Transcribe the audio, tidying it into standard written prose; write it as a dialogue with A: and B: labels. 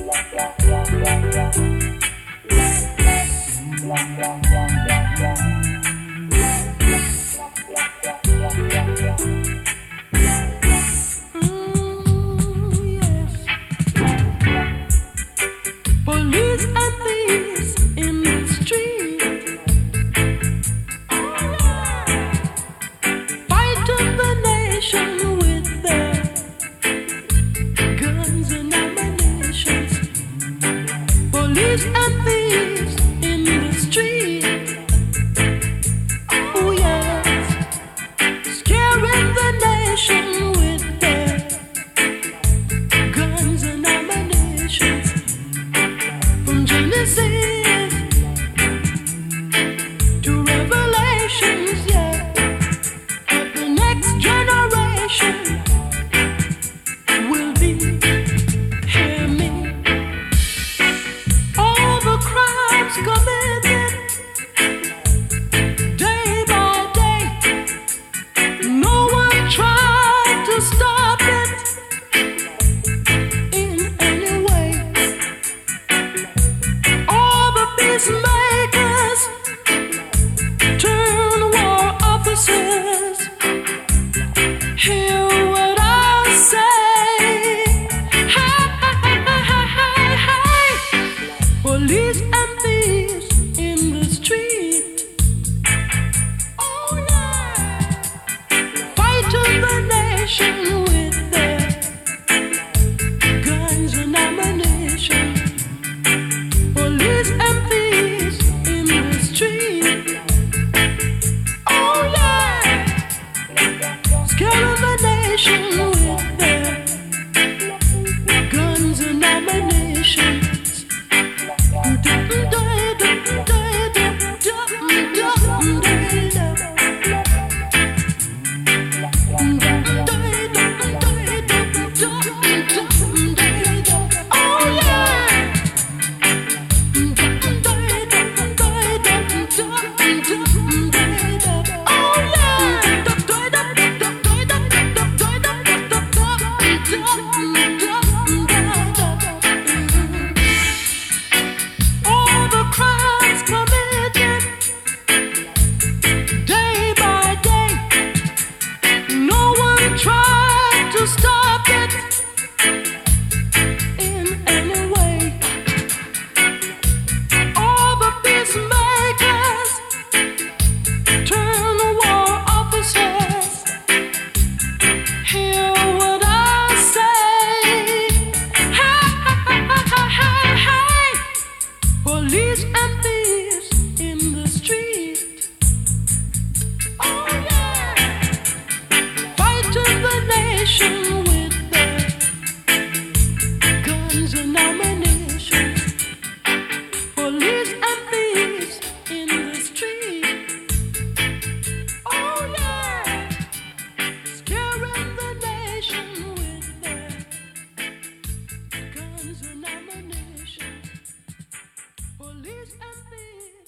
A: Police and thieves in the street, fighting the nation with their guns and ammunition. Police and thieves in the street, oh yes, scaring the nation with their guns and ammunition. From Genesis to Revelations, yeah, but the next generation will be, hear me, all the crimes committed day by day. No one tried to stop it in any way. All the peacemakers turn war officers. Hear what I say. Hey, hey, hey, hey, hey. Police and thieves in the street. Oh yeah, fighting the nation with their guns and ammunition. Police and thieves in the street. Oh yeah, scaring the nation with their guns and ammunition. Oh yeah. All the crimes committed day by day, no one tried to stop it in any way. All the peacemakers turn war officers. Hear what I say. Hey, hey, hey, hey, hey. Police and thieves in the street. Oh yeah, fighting the nation with their guns and ammunition. Police and thieves in the street. Oh yeah, scaring the nation with their guns and ammunition. Police and thieves.